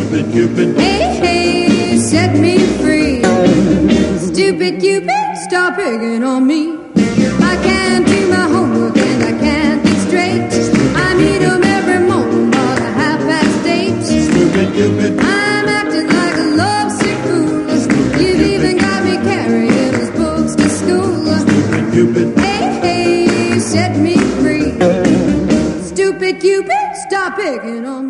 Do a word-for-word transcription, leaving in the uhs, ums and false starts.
Stupid Cupid. Hey, hey, set me free. Stupid Cupid, stop picking on me. I can't do my homework and I can't think straight. I meet 'em every morning about a half past eight. Stupid Cupid. I'm acting like a lovesick fool. You've even got me carrying his books to school. Stupid Cupid. Hey, hey, set me free. Stupid Cupid, stop picking on me.